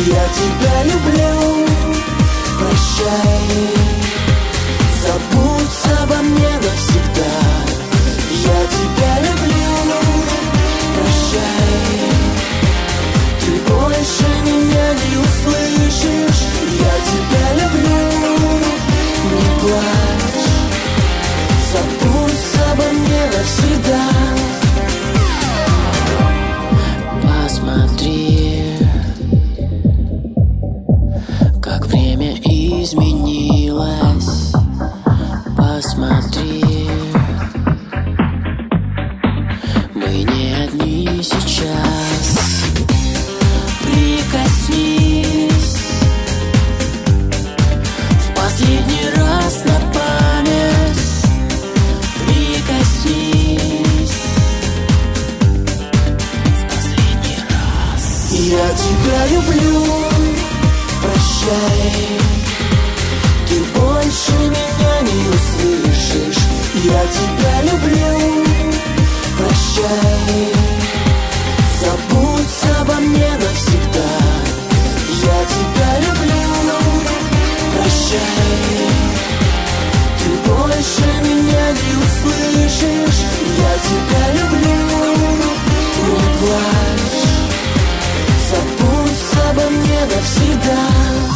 Я тебя люблю, прощай, забудь обо мне навсегда. Я тебя люблю, прощай, ты больше меня не услышишь. Я тебя люблю, не плачь, забудь обо мне навсегда. Посмотри, как время изменилось. Посмотри, мы не одни сейчас. Прикоснись в последний раз на память. Прикоснись в последний раз. Я тебя люблю, прощай, ты больше меня не услышишь. Я тебя люблю, прощай, забудь обо мне навсегда. Я тебя люблю, прощай, ты больше меня не услышишь. Я тебя люблю, не плачь, забудь обо мне навсегда.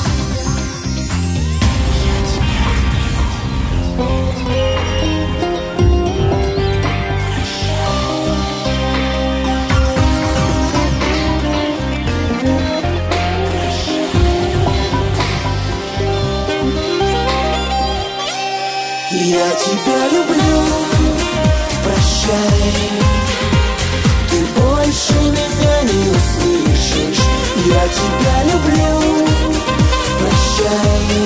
Я тебя люблю, прощай, ты больше меня не услышишь. Я тебя люблю, прощай,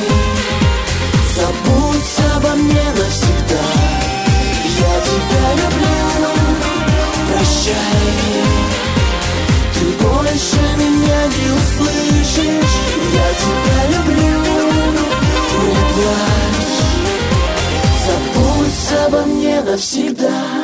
забудь обо мне навсегда. Я тебя люблю, прощай, ты больше меня не услышишь. Я тебя люблю, не плачь, забудь обо мне навсегда.